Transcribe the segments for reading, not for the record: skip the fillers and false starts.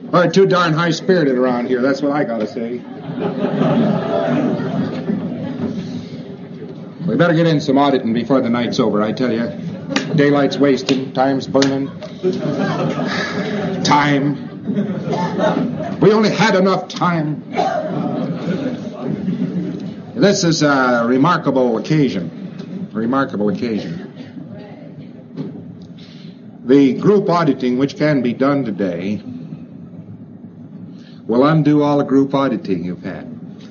Or too darn high-spirited around here. That's what I gotta say. We better get in some auditing before the night's over, I tell you. Daylight's wasting, time's burning. Time. We only had enough time. This is a remarkable occasion. Remarkable occasion. The group auditing which can be done today will undo all the group auditing you've had.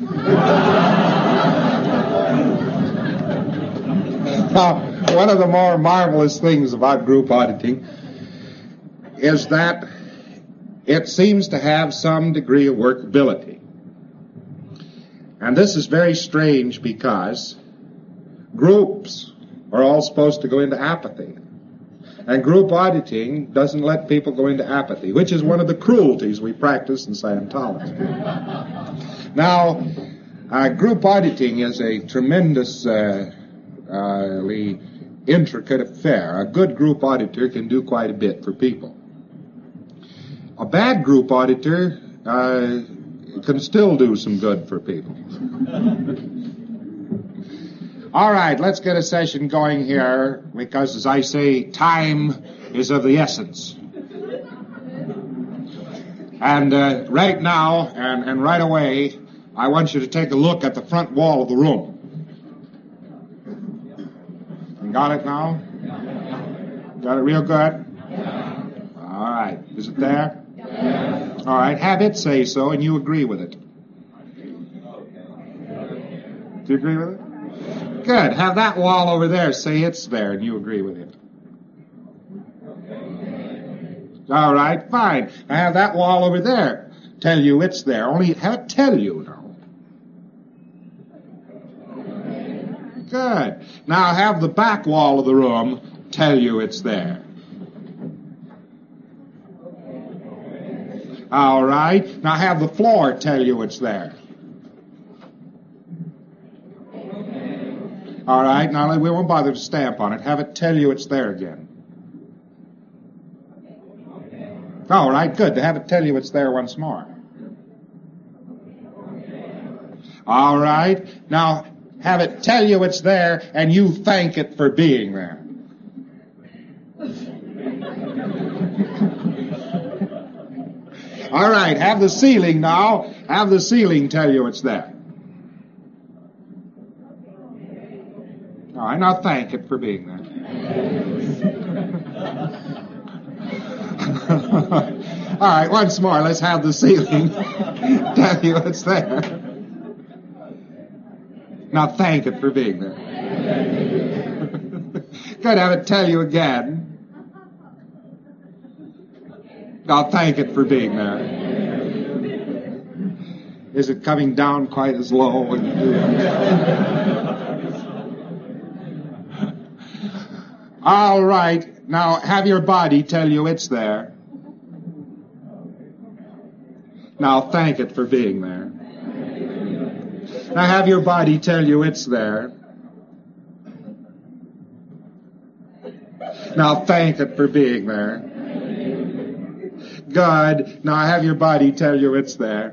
Now, one of the more marvelous things about group auditing is that it seems to have some degree of workability. And this is very strange because groups are all supposed to go into apathy. And group auditing doesn't let people go into apathy, which is one of the cruelties we practice in Scientology. Now, group auditing is a tremendously intricate affair. A good group auditor can do quite a bit for people. A bad group auditor can still do some good for people. All right, let's get a session going here because, as I say, time is of the essence. And right now and right away, I want you to take a look at the front wall of the room. You got it now? Got it real good? All right. Is it there? All right. Have it say so, and you agree with it. Do you agree with it? Good. Have that wall over there say it's there, and you agree with it. All right. Fine. I have that wall over there tell you it's there. Only have it tell you now. Good. Now have the back wall of the room tell you it's there. All right. Now have the floor tell you it's there. All right. Now we won't bother to stamp on it. Have it tell you it's there again. All right. Good. To have it tell you it's there once more. All right. Now have it tell you it's there, and you thank it for being there. All right, have the ceiling now. Have the ceiling tell you it's there. All right, now thank it for being there. All right, once more, let's have the ceiling tell you it's there. Now thank it for being there. Good, have it tell you again. Now thank it for being there. Is it coming down quite as low when you do it? All right, now have your body tell you it's there. Now thank it for being there. Now have your body tell you it's there. Now thank it for being there. Good. Now have your body tell you it's there.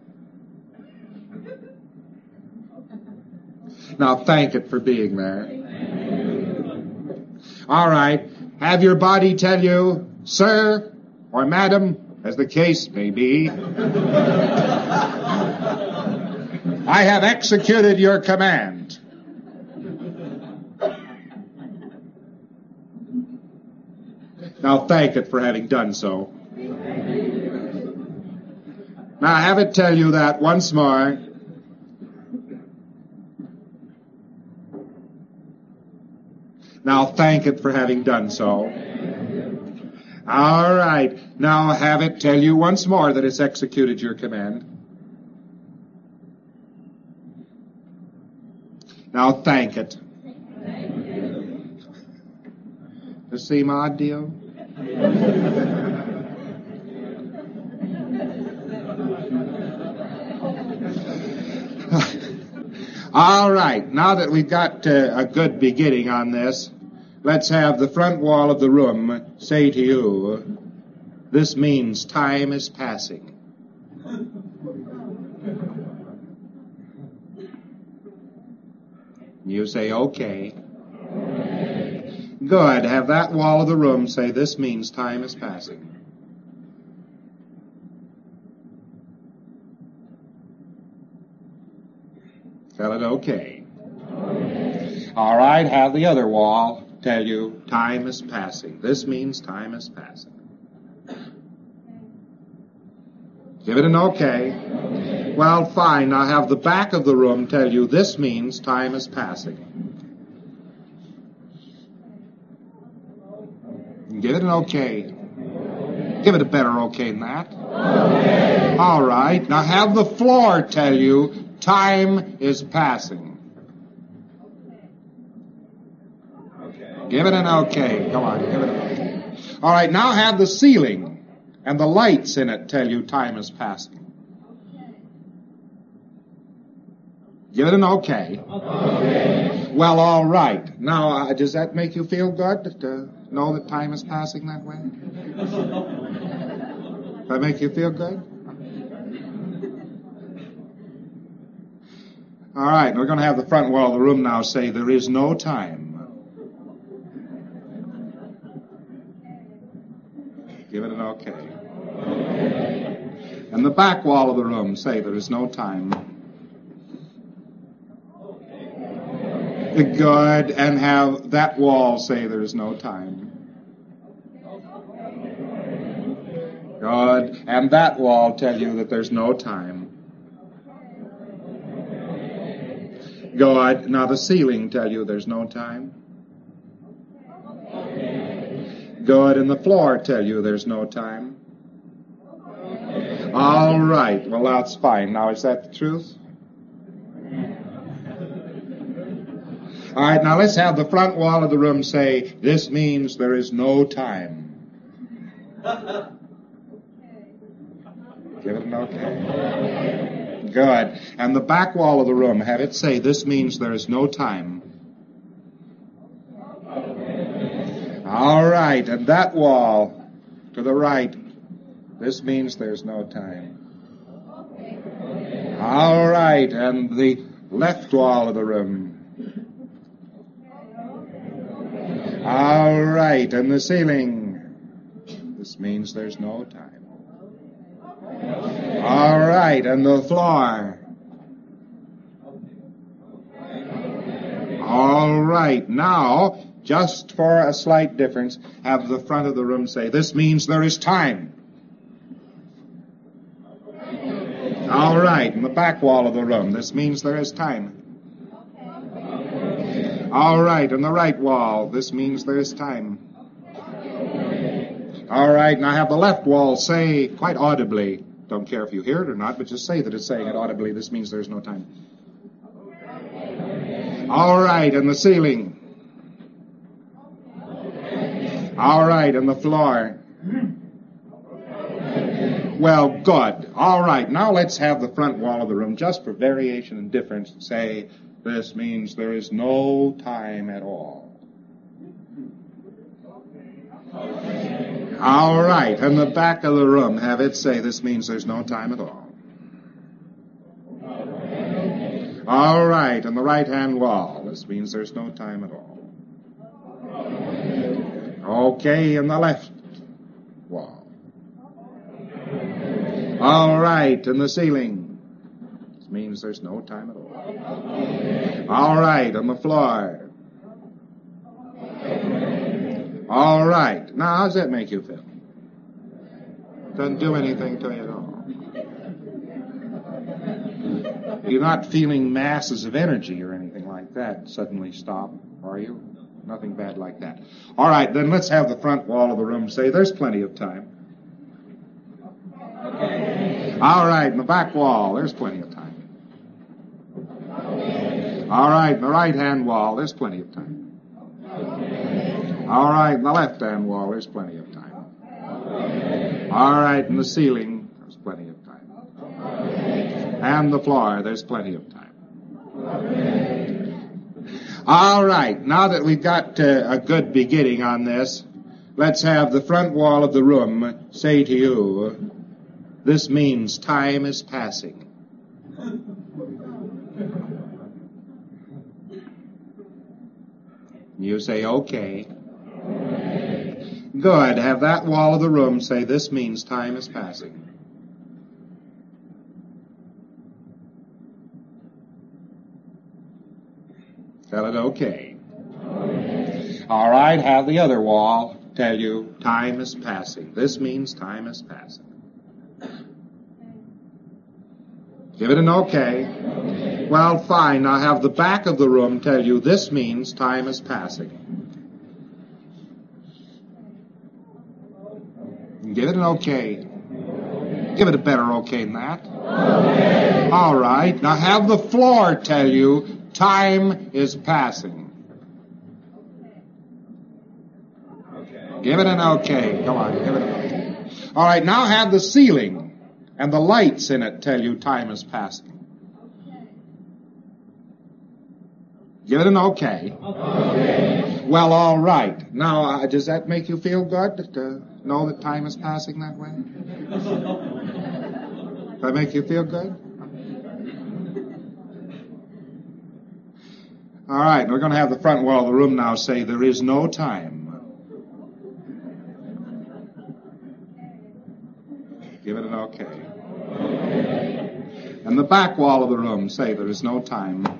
Now thank it for being there. All right. Have your body tell you, sir or madam, as the case may be, I have executed your command. Now thank it for having done so. Now have it tell you that once more. Now thank it for having done so. All right. Now have it tell you once more that it's executed your command. Now thank it. The same odd deal? All right. Now that we've got a good beginning on this, let's have the front wall of the room say to you, this means time is passing. You say, okay. Good. Have that wall of the room say, this means time is passing. Tell it okay. All right, have the other wall tell you time is passing. This means time is passing. Give it an okay. Well, fine. Now have the back of the room tell you this means time is passing. Give it an okay. Give it a better okay than that. Okay. All right. Now have the floor tell you time is passing. Okay. Give it an okay. Come on, give it an okay. All right. Now have the ceiling and the lights in it tell you time is passing. Give it an okay. Okay. Well, all right. Now, does that make you feel good to know that time is passing that way? Does that make you feel good? All right. We're going to have the front wall of the room now say, there is no time. Give it an okay. And the back wall of the room say, there is no time. Good, and have that wall say there's no time. Good, and that wall tell you that there's no time. Good, now the ceiling tell you there's no time. Good, and the floor tell you there's no time. All right, well that's fine. Now is that the truth? All right, now let's have the front wall of the room say, this means there is no time. Give it an okay. Good. And the back wall of the room, have it say, this means there is no time. All right, and that wall to the right, this means there's no time. All right, and the left wall of the room. All right, and the ceiling. This means there's no time. All right, and the floor. All right, now, just for a slight difference, have the front of the room say, this means there is time. All right, and the back wall of the room, this means there is time. All right, on the right wall, this means there's time. All right, now have the left wall say quite audibly, don't care if you hear it or not, but just say that it's saying it audibly, this means there's no time. All right, and the ceiling. All right, and the floor. Well, good. All right, now let's have the front wall of the room, just for variation and difference, say, this means there is no time at all. All right, and the back of the room, have it say, this means there's no time at all. All right, and the right-hand wall, this means there's no time at all. Okay, and the left wall. All right, and the ceiling, this means there's no time at all. All right, on the floor. All right. Now, how does that make you feel? Doesn't do anything to you at all. You're not feeling masses of energy or anything like that suddenly stop, are you? Nothing bad like that. All right, then let's have the front wall of the room say, there's plenty of time. All right, and the back wall, there's plenty of time. All right, and the right-hand wall, there's plenty of time. All right, and the left-hand wall, there's plenty of time. All right, and the ceiling, there's plenty of time. And the floor, there's plenty of time. All right, now that we've got a good beginning on this, let's have the front wall of the room say to you, this means time is passing. You say, okay. Good. Have that wall of the room say, this means time is passing. Tell it okay. All right, have the other wall tell you, time is passing. This means time is passing. Give it an okay. Well, fine. Now have the back of the room tell you, this means time is passing. Give it an okay. Give it a better okay than that. Okay. All right. Now have the floor tell you, time is passing. Okay. Give it an okay. Come on, give it an okay. All right. Now have the ceiling and the lights in it tell you time is passing. Give it an okay. Okay. Well, all right. Now, does that make you feel good to know that time is passing that way? Does that make you feel good? All right. We're going to have the front wall of the room now say, there is no time. Give it an okay. And the back wall of the room say, there is no time.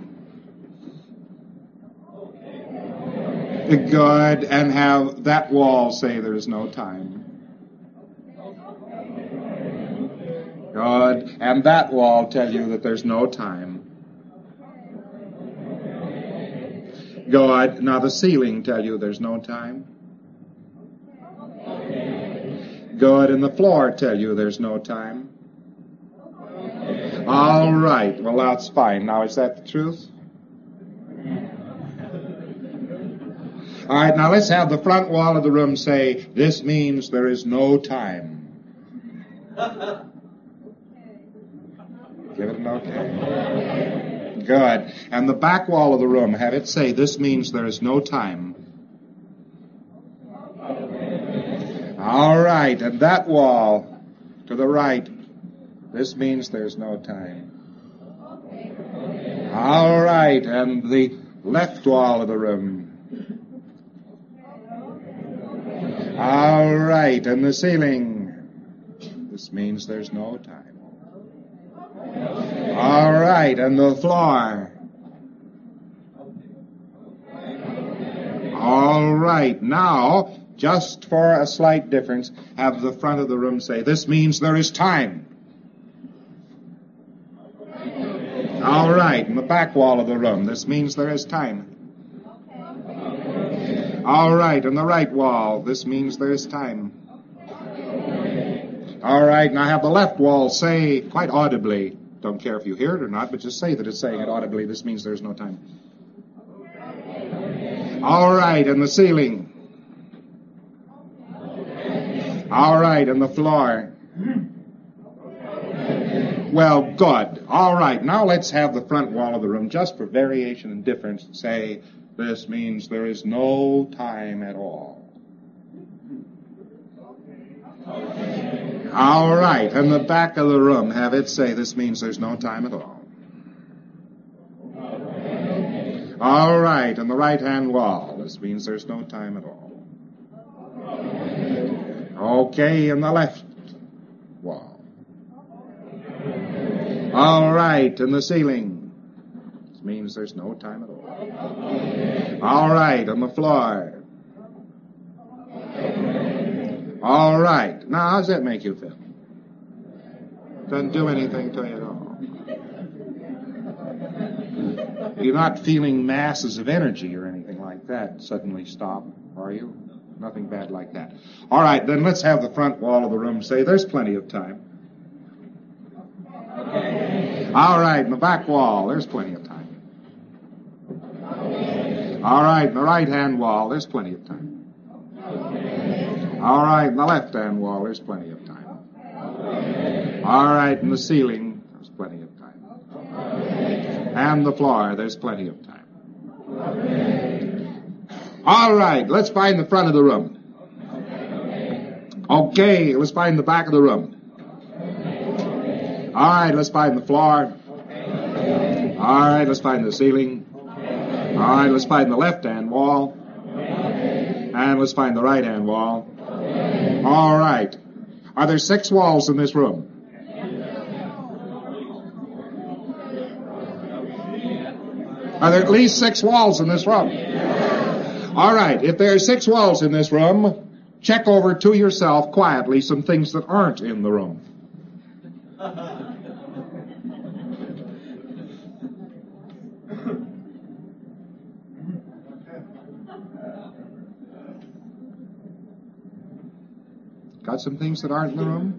Good, and have that wall say there is no time. Good, and that wall tell you that there's no time. Good, now the ceiling tell you there's no time. Good, and the floor tell you there's no time. All right, well that's fine. Now is that the truth? All right, now let's have the front wall of the room say, this means there is no time. Give it an okay. Good. And the back wall of the room, have it say, this means there is no time. All right, and that wall to the right, this means there's no time. All right, and the left wall of the room. All right, and the ceiling. This means there's no time. All right, and the floor. All right, now, just for a slight difference, have the front of the room say, this means there is time. All right, and the back wall of the room, this means there is time. All right, and the right wall, this means there is time. All right, now have the left wall say quite audibly, don't care if you hear it or not, but just say that it's saying it audibly, this means there's no time. All right, and the ceiling. All right, and the floor. Well, good. All right, now let's have the front wall of the room, just for variation and difference, say, this means there is no time at all. All right, and the back of the room, have it say, this means there's no time at all. All right, and the right-hand wall, this means there's no time at all. Okay, and the left wall. All right, and the ceiling, this means there's no time at all. All right, on the floor. All right. Now, how does that make you feel? Doesn't do anything to you at all. You're not feeling masses of energy or anything like that suddenly stop, are you? Nothing bad like that. All right, then let's have the front wall of the room say, there's plenty of time. All right, and the back wall, there's plenty of time. All right, and the right-hand wall, there's plenty of time. All right, and the left-hand wall, there's plenty of time. All right, and the ceiling, there's plenty of time. And the floor, there's plenty of time. All right, let's find the front of the room. Okay, let's find the back of the room. All right, let's find the floor. All right, let's find the ceiling. All right, let's find the left-hand wall. And let's find the right-hand wall. All right. Are there 6 walls in this room? Are there at least 6 walls in this room? All right. If there are 6 walls in this room, check over to yourself quietly some things that aren't in the room. Got some things that aren't in the room?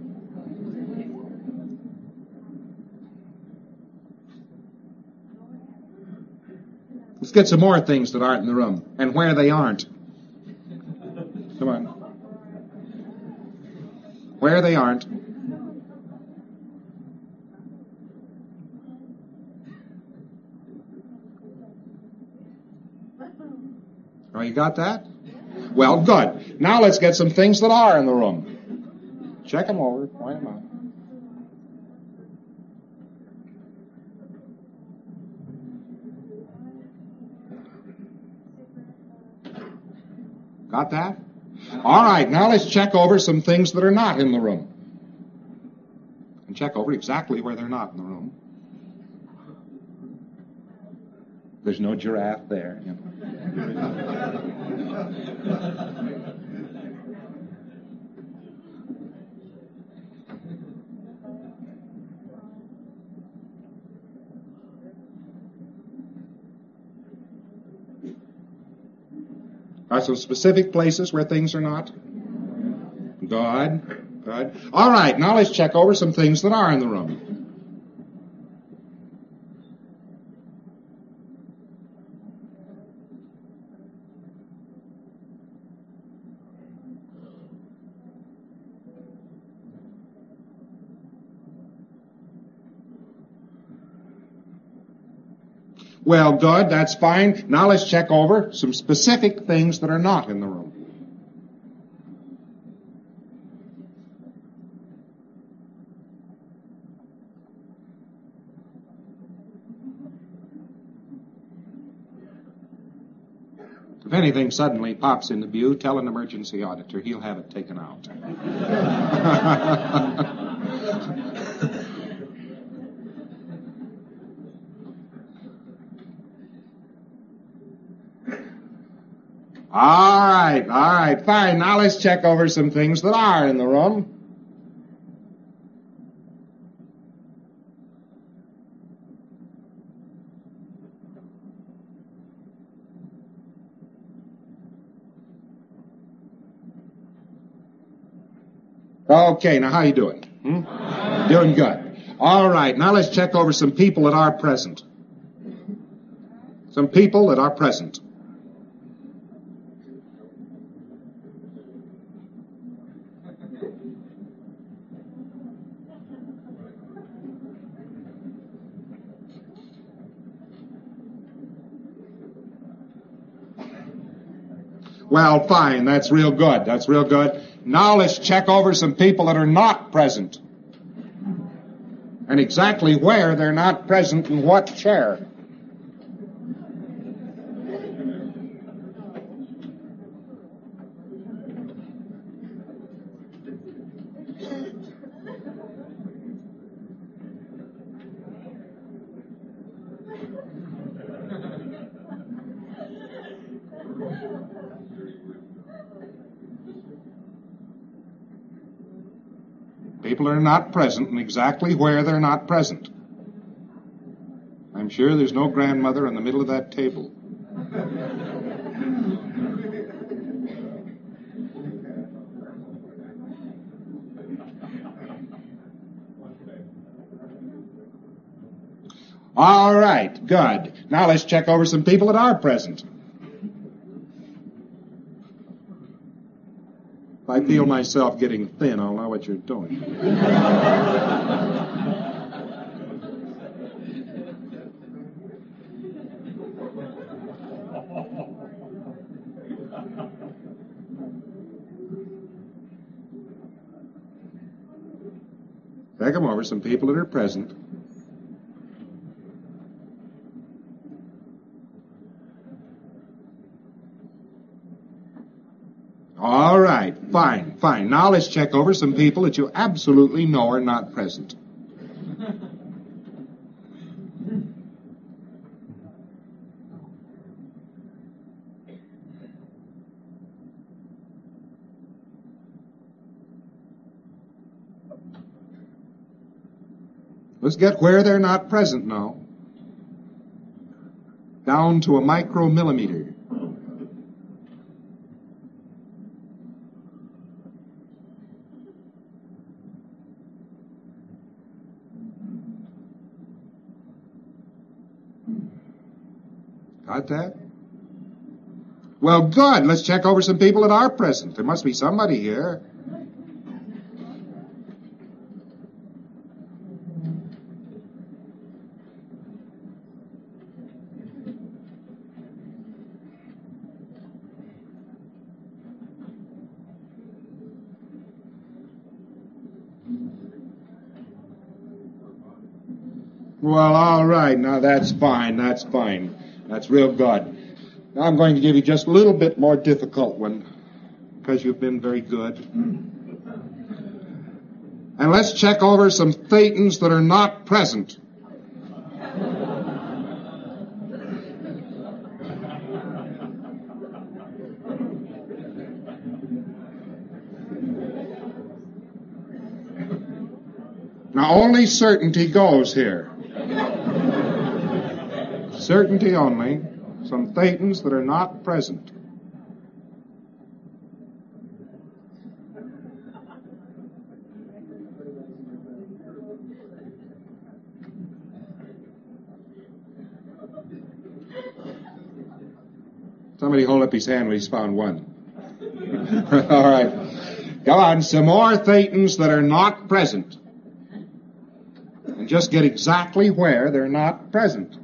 Let's get some more things that aren't in the room, and where they aren't. Come on. Where they aren't. Oh, you got that? Well, good. Now let's get some things that are in the room. Check them over. Point them out. Got that? All right, now let's check over some things that are not in the room. And check over exactly where they're not in the room. There's no giraffe there. You know. Are some specific places where things are not? Good. Good. All right, now let's check over some things that are in the room. Well, good, that's fine. Now let's check over some specific things that are not in the room. If anything suddenly pops into view, tell an emergency auditor. He'll have it taken out. All right, fine. Now let's check over some things that are in the room. Okay, now how you doing? Doing good. All right, now let's check over some people that are present. Some people that are present. Well, fine, that's real good. That's real good. Now let's check over some people that are not present. And exactly where they're not present and what chair. People are not present and exactly where they're not present. I'm sure there's no grandmother in the middle of that table. All right, good. Now let's check over some people that are present. If I feel myself getting thin, I'll know what you're doing. Check them over, some people that are present. All right, fine, fine. Now let's check over some people that you absolutely know are not present. Let's get where they're not present now. Down to a micromillimeter. Got that? Well, good. Let's check over some people that are present. There must be somebody here. Well, all right. Now, that's fine. That's fine. That's real good. Now I'm going to give you just a little bit more difficult one because you've been very good. And let's check over some thetans that are not present. Now, only certainty goes here. Certainty only. Some thetans that are not present. Somebody hold up his hand when he's found one. All right. Come on, some more thetans that are not present. And just get exactly where they're not present.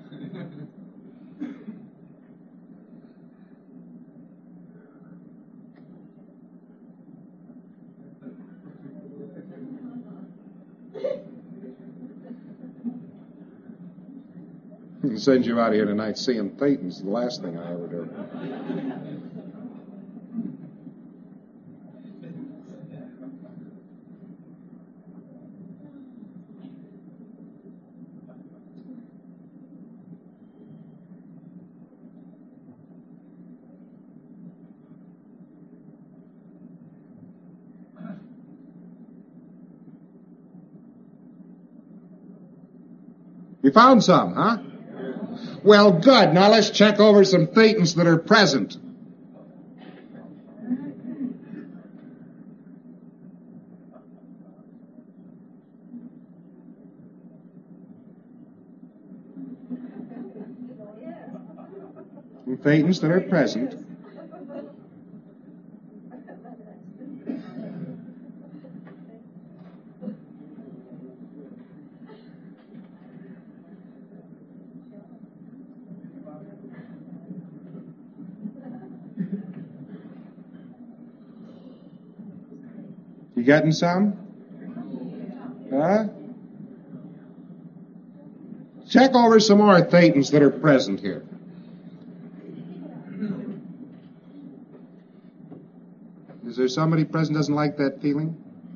Send you out of here tonight seeing thetans. The last thing I ever do. You found some, huh? Well, good. Now let's check over some thetans that are present. Some thetans that are present. You getting some? Huh? Check over some more thetans that are present here. Is there somebody present doesn't like that feeling?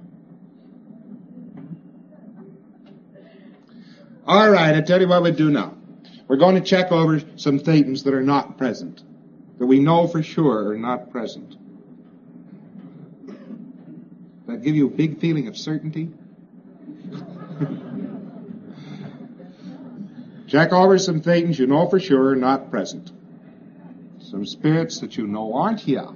All right, I tell you what we do now. We're going to check over some thetans that are not present, that we know for sure are not present. That give you a big feeling of certainty? Check over some thetans you know for sure are not present. Some spirits that you know aren't here.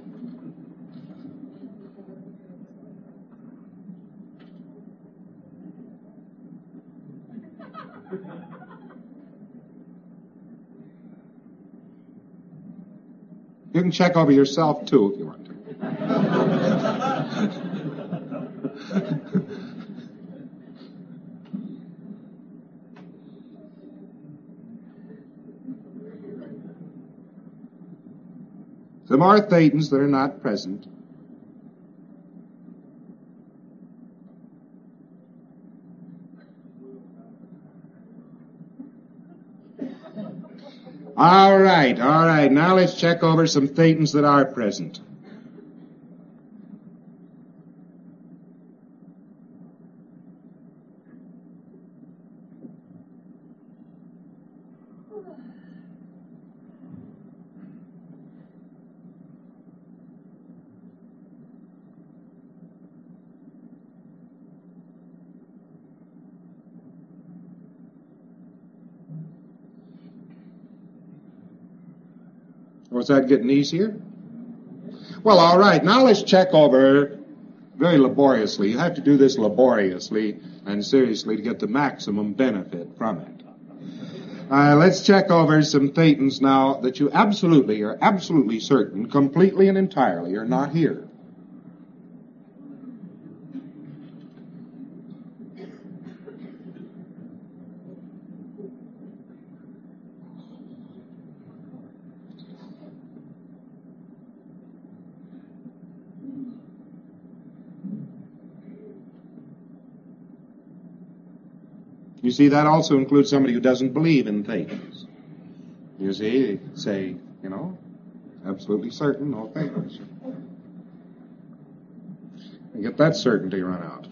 You can check over yourself, too, if you want to. Some are thetans that are not present. All right. Now let's check over some thetans that are present. Was that getting easier? Well, all right. Now let's check over very laboriously. You have to do this laboriously and seriously to get the maximum benefit from it. Let's check over some thetans now that you are absolutely certain, completely and entirely, are not here. You see, that also includes somebody who doesn't believe in thetans. You see, they say, absolutely certain, no thetans. And get that certainty run out.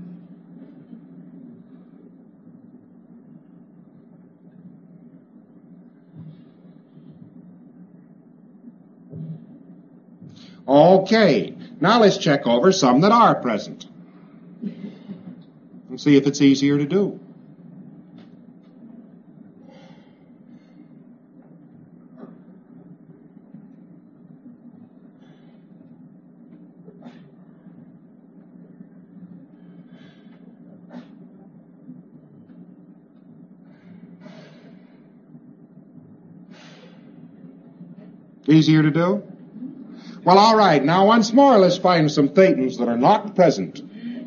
Okay, now let's check over some that are present and see if it's easier to do. Easier to do? Well, all right. Now, once more, let's find some thetans that are not present.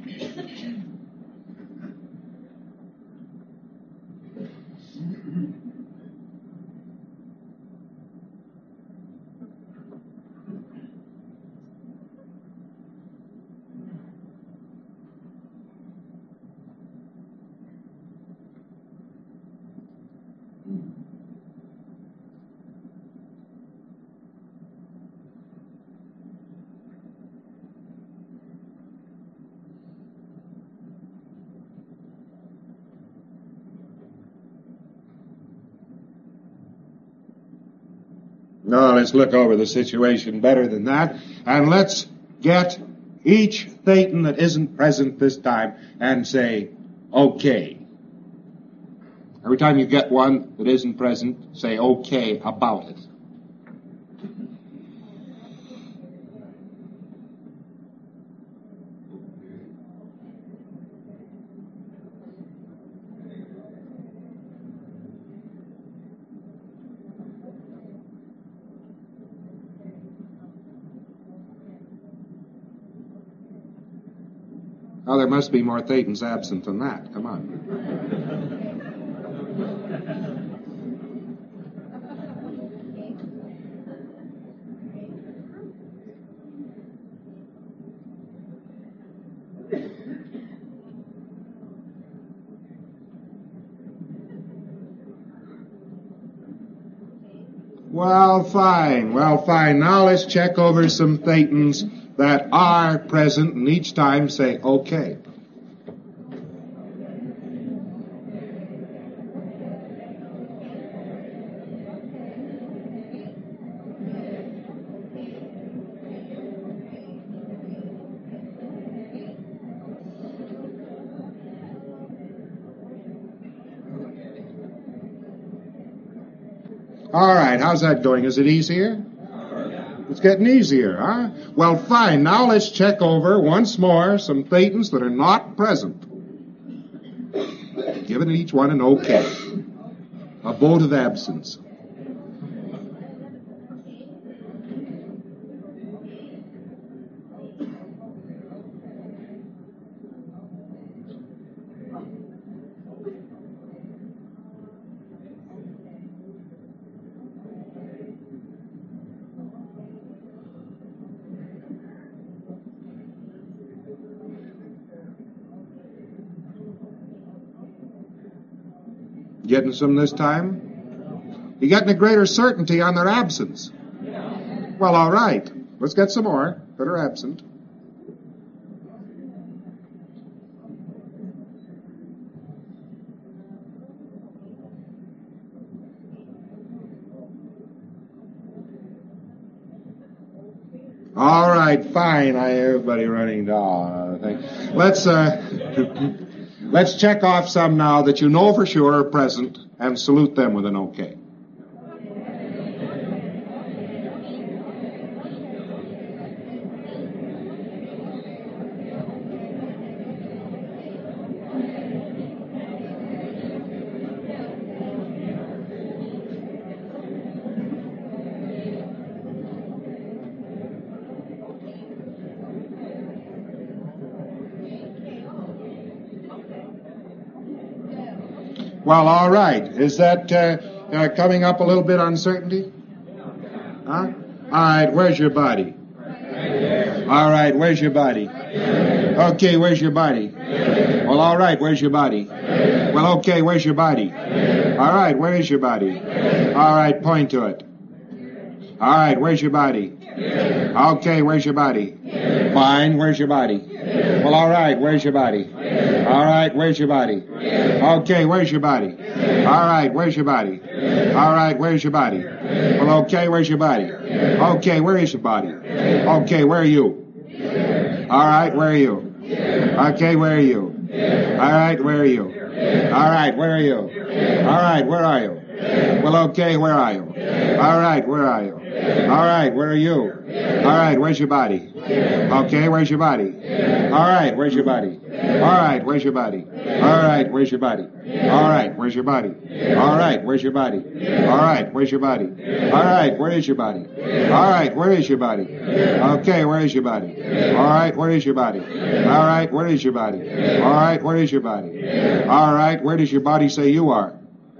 No, let's look over the situation better than that, and let's get each thetan that isn't present this time and say, okay. Every time you get one that isn't present, say okay about it. Oh, there must be more thetans absent than that. Come on. Well, fine. Now let's check over some thetans that are present, and each time say, okay. All right, how's that going? Is it easier? It's getting easier, huh? Well, fine. Now let's check over once more some thetans that are not present. Giving each one an okay. A vote of absence. Getting some this time? You're getting a greater certainty on their absence. Well, all right. Let's get some more that are absent. All right, fine. Everybody running down. Let's check off some now that you know for sure are present and salute them with an okay. Well, all right. Is that coming up a little bit uncertainty? Huh? All right, where's your body? All right, where's your body? Okay, where's your body? Well, all right, where's your body? Well, okay, where's your body? All right, where is your body? All right, point to it. All right, where's your body? Okay, where's your body? Fine, where's your body? Well, all right, where's your body? All right, where's your body? Okay, where's your body? All right, where's your body? All right, where's your body? Well, okay, where's your body? Okay, where is your body? Okay, where are you? All right, where are you? Okay, where are you? All right, where are you? All right, where are you? All right, where are you? Well, okay, where are you? All right, where are you? All right, where are you? All right, where's your body? Okay, where's your body? All right, where's your body? All right, where's your body? All right, where's your body? All right, where's your body? All right, where's your body? All right, where's your body? All right, where is your body? All right, where is your body? Okay, where is your body? All right, where is your body? All right, where is your body? All right, where is your body? All right, where does your body say you are?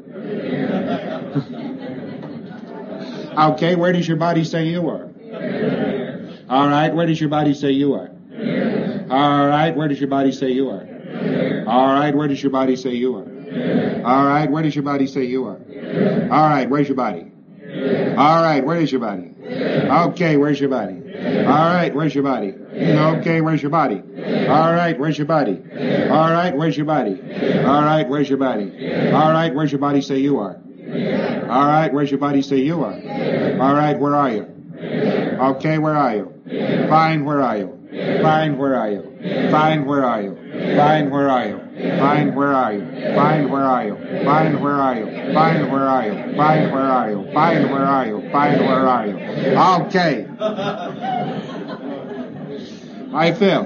Okay, where does your body say you are? All right, where does your body say you are? All right, where does your body say you are? All right, where does your body say you are? All right, where does your body say you are? All right, where's your body? All right, where is your body? Okay, where's your body? All right, where's your body? Okay, where's your body? All right, where's your body? All right, where's your body? All right, where's your body? All right, where's your body say you are? All right, where's your body say you are? All right, where are you? Okay, where are you? Fine, where are you? Fine, where are you? Fine, where are you? Fine, where are you? Fine, where are you? Fine, where are you? Fine, where are you? Fine, where are you? Fine, where are you? Fine, where are you? Fine, where are you? Okay. How you feel?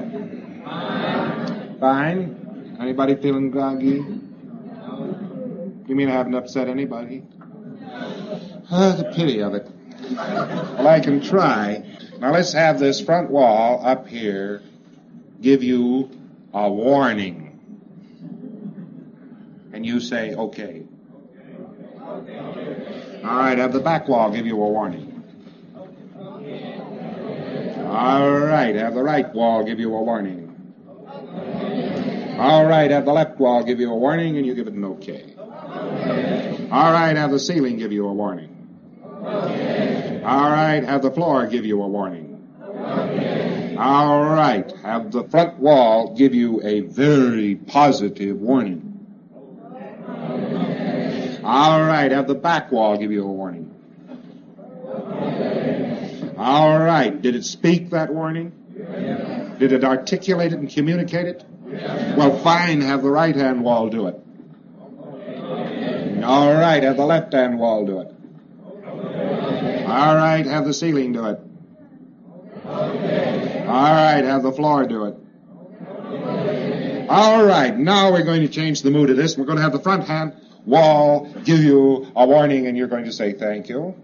Fine. Anybody feeling groggy? You mean I haven't upset anybody? The pity of it. Well, I can try. Now let's have this front wall up here give you a warning. And you say, okay. All right, have the back wall give you a warning. All right, have the right wall give you a warning. All right, have the left wall give you a warning, and you give it an okay. All right, have the ceiling give you a warning. All right, have the floor give you a warning. All right, have the front wall give you a very positive warning. All right, have the back wall give you a warning. All right, did it speak that warning? Did it articulate it and communicate it? Well, fine, have the right-hand wall do it. All right, have the left-hand wall do it. All right, have the ceiling do it. All right, have the floor do it. All right, now we're going to change the mood of this. We're going to have the front hand wall give you a warning, and you're going to say thank you.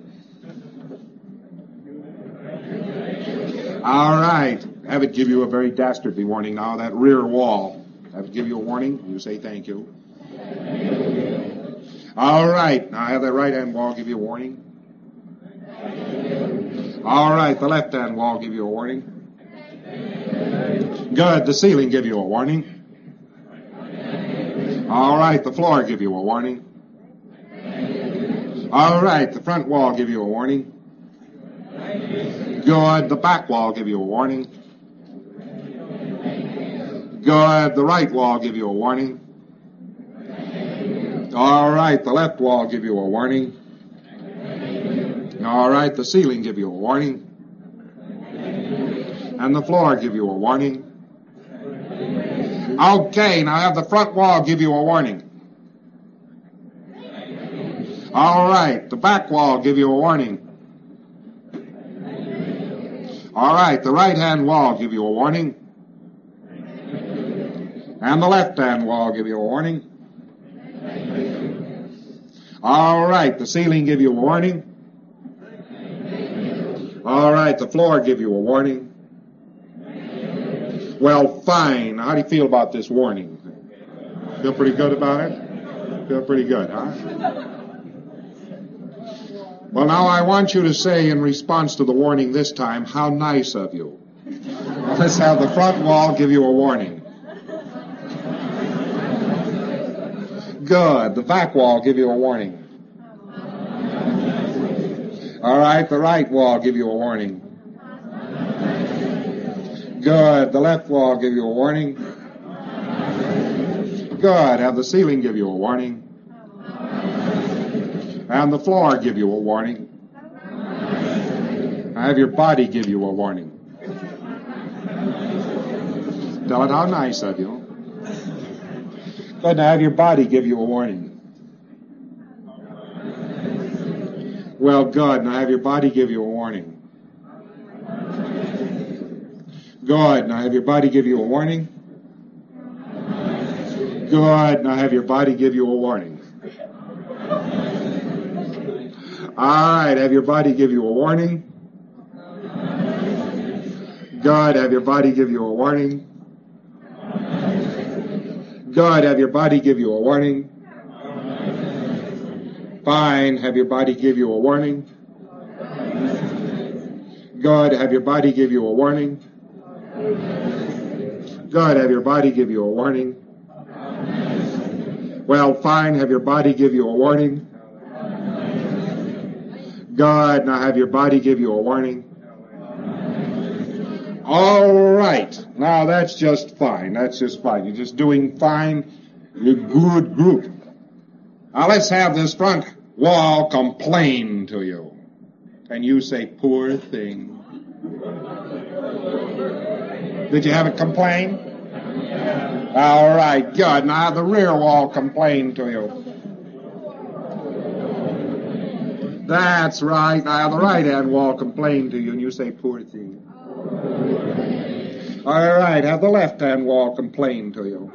All right, have it give you a very dastardly warning now, that rear wall. Have it give you a warning, you say thank you. All right, now have that right-hand wall give you a warning. All right, the left-hand wall give you a warning. Good, the ceiling give you a warning. All right, the floor give you a warning. All right, the front wall give you a warning. Good. The back wall give you a warning. Good. The right wall give you a warning. All right, the left wall give you a warning. All right, the ceiling give you a warning. And the floor give you a warning. Okay, now have the front wall give you a warning. All right, the back wall give you a warning. All right, the right-hand wall give you a warning. And the left-hand wall give you a warning. All right, the ceiling give you a warning. All right, the floor give you a warning. Well, fine. How do you feel about this warning? Feel pretty good about it? Feel pretty good, huh? Well, now I want you to say in response to the warning this time, how nice of you. Let's have the front wall give you a warning. Good. The back wall give you a warning. All right, the right wall give you a warning. Good. The left wall give you a warning. Good. Have the ceiling give you a warning. And the floor give you a warning. Have your body give you a warning. Tell it how nice of you. Good. Now have your body give you a warning. Well, good. Now have your body give you a warning. Good. Now have your body give you a warning. Good. Now have your body give you a warning. All right. Have your body give you a warning. Good. Have your body give you a warning. Good. Have your body give you a warning. Fine. Have your body give you a warning. Good. Have your body give you a warning. Good. Have your body give you a warning. Well, fine. Have your body give you a warning. Good. Now have your body give you a warning. All right. Now that's just fine. That's just fine. You're just doing fine. You're a good group. Now let's have this front wall complain to you. And you say, poor thing. Did you have it complain? All right, good. Now the rear wall complain to you. That's right. Now the right-hand wall complain to you, and you say, poor thing. All right, have the left-hand wall complain to you.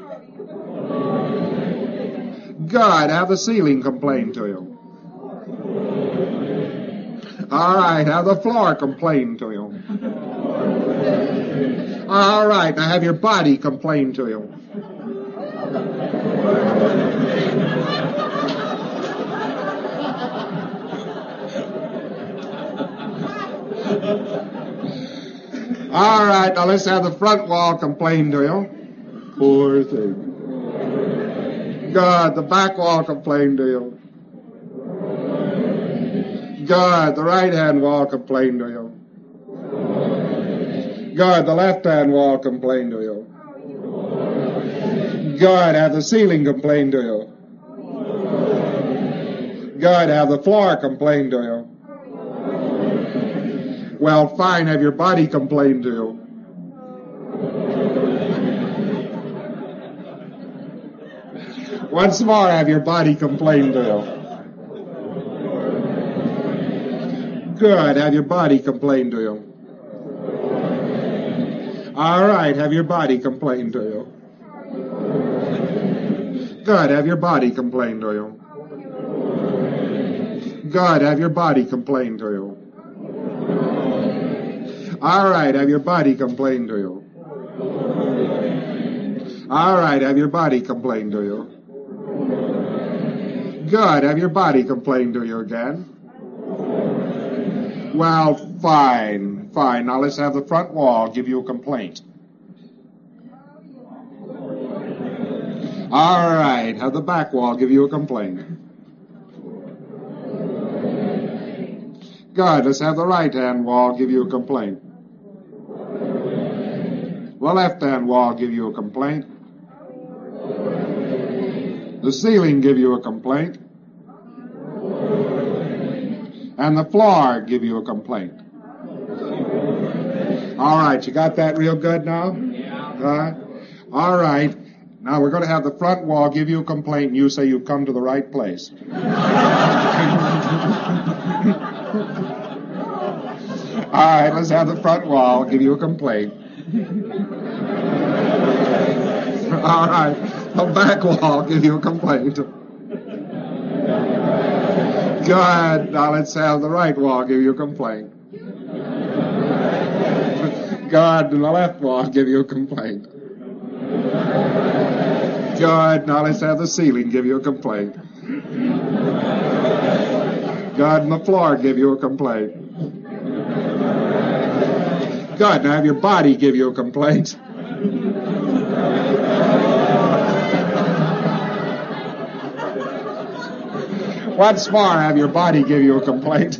Good. Have the ceiling complain to you. All right, have the floor complain to you. All right, now have your body complain to you. All right, now let's have the front wall complain to you. Poor thing. Good. The back wall complain to you. Good. The right-hand wall complain to you. Good. The left-hand wall complain to you. Good. Have the ceiling complain to you. Good. Have the floor complain to you. Well, fine. Have your body complain to you. Once more, have your body complain to you. Good. Have your body complain to you. All right. Have your body complain to you. Good. Have your body complain to you. Good. Have your body complain to you. All right. Have your body complain to you. All right. Have your body complain to you. Good. Have your body complain to you again. Well, fine. Fine. Now let's have the front wall give you a complaint. All right. Have the back wall give you a complaint. Good. Let's have the right-hand wall give you a complaint. The left-hand wall give you a complaint. The ceiling give you a complaint. And the floor give you a complaint. All right, you got that real good now? Yeah. All right. Now we're going to have the front wall give you a complaint, and you say you've come to the right place. All right, let's have the front wall give you a complaint. All right, the back wall give you a complaint. Good. Now let's have the right wall give you a complaint. Good. And the left wall give you a complaint. Good. Now let's have the ceiling give you a complaint. Good. And the floor give you a complaint. Good. Now have your body give you a complaint. Once more, have your body give you a complaint.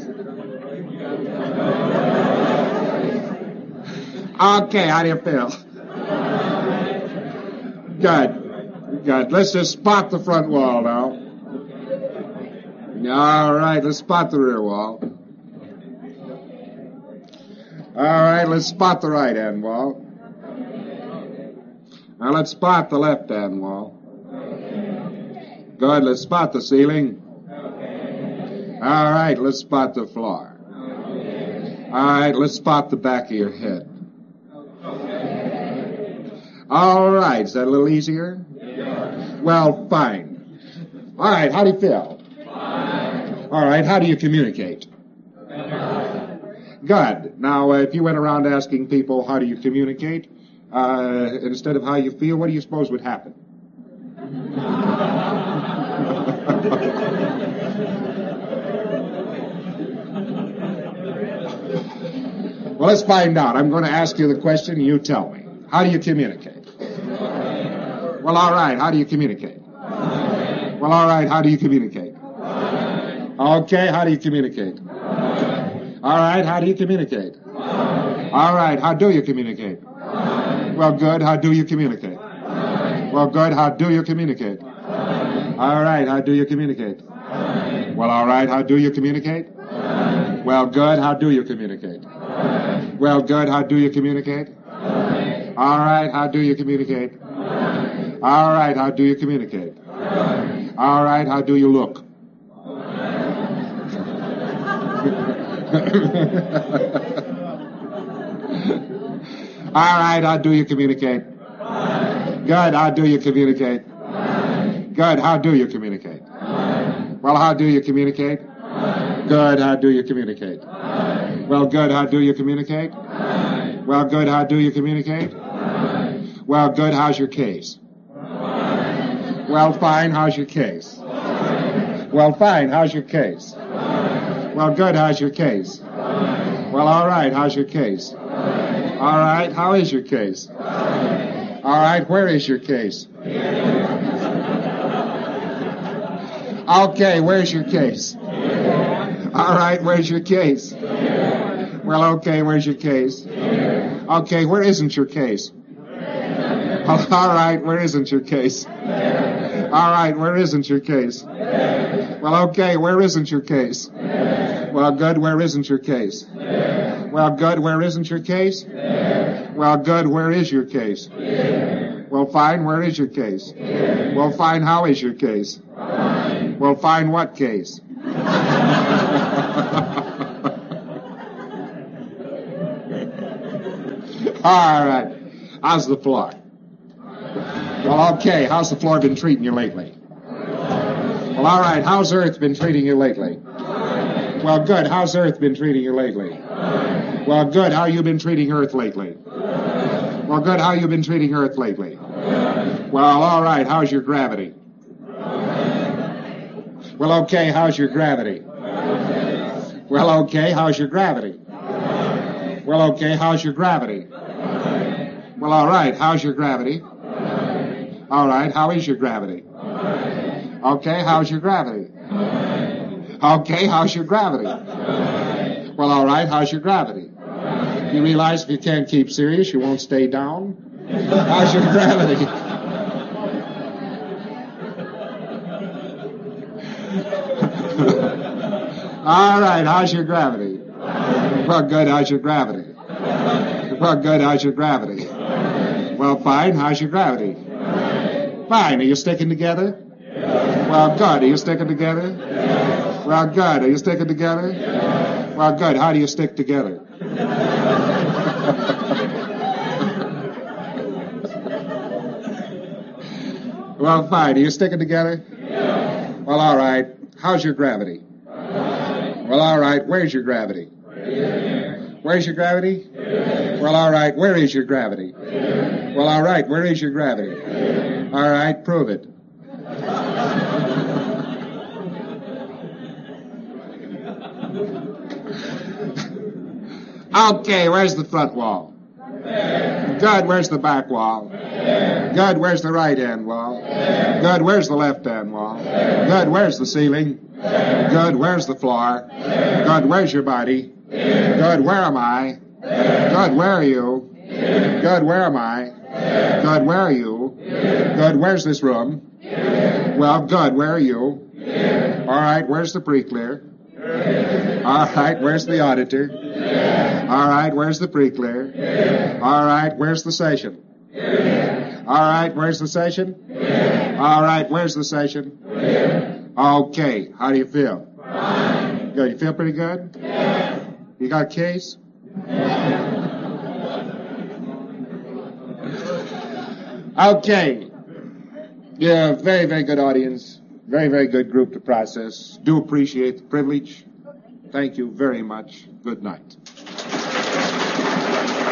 Okay, how do you feel? Good. Good. Let's just spot the front wall now. All right, let's spot the rear wall. All right, let's spot the right-hand wall. Now let's spot the left-hand wall. Good, let's spot the ceiling. All right, let's spot the floor. All right, let's spot the back of your head. All right, is that a little easier? Well, fine. All right, how do you feel? All right, how do you communicate? Good. Now, if you went around asking people how do you communicate, instead of how you feel, what do you suppose would happen? Well, let's find out. I'm going to ask you the question and you tell me. How do you communicate? Well, all right, how do you communicate? Well, all right, how do you communicate? Okay, how do you communicate? All right, how do you communicate? All right, how do you communicate? Well, good, how do you communicate? Well, good, how do you communicate? All right, how do you communicate? Well, all right, how do you communicate? Well, good, how do you communicate? Well, good, how do you communicate? All right, how do you communicate? All right, how do you communicate? All right, how do you look? All right, how do you communicate? Good, how do you communicate? Good, how do you communicate? Well, how do you communicate? Good, how do you communicate? Well, good, how do you communicate? Well, good, how do you communicate? Well, good, how's your case? Well, fine, how's your case? Well, fine, how's your case? Well, good, how's your case? Well, all right, how's your case? All right, how is your case? All right, where is your case? Okay, where's your case? All right, where's your case? Well, okay, where's your case? Okay, where isn't your case? All right, where isn't your case? All right, where isn't your case? Well, okay, where isn't your case? Well, good, where isn't your case? Well, good, where isn't your case? Well, good, where is your case? Well, fine, where is your case? Well, fine, how is your case? Well, fine, what case? All right, how's the floor? Well, okay, how's the floor been treating you lately? Well, all right, how's Earth been treating you lately? Well, good, how's Earth been treating you lately? Well, good, how you been treating Earth lately? Well, good, how you been treating Earth lately? Well, all right, how's your gravity? Well, okay, how's your gravity? Well, okay, how's your gravity? Well, okay, how's your gravity? Well, all right, how's your gravity? All right, how is your gravity? Okay, how's your gravity? Okay, how's your gravity? Well, all right, how's your gravity? You realize if you can't keep serious, you won't stay down? How's your gravity? All right, how's your gravity? Well, good, how's your gravity? Well, good, how's your gravity? Well, fine, how's your gravity? Fine, are you sticking together? Well, good, are you sticking together? Well, good, are you sticking together? Well, good, how do you stick together? Well, fine, are you sticking together? Well, all right, how's your gravity? Well, all right, where's your gravity? Where's your gravity? Well, all right, where is your gravity? Well, all right, where is your gravity? All right, prove it. Okay, where's the front wall? Good, where's the back wall? Good, where's the right-hand wall? Good, where's the left-hand wall? Good, where's the ceiling? Good, where's the floor? Good, where's your body? Good, where am I? Good, where are you? Good, where am I? Good, where are you? Good, where's this room? Well, good, where are you? All right, where's the pre-clear? All right, where's the auditor? All right, where's the pre-clear? All right, where's the session? All right, where's the session? All right, where's the session? Okay, how do you feel? Fine. Good, you feel pretty good? Yes. You got a case? Okay. Yeah, very, very good audience. Very, very good group to process. Do appreciate the privilege. Thank you very much. Good night.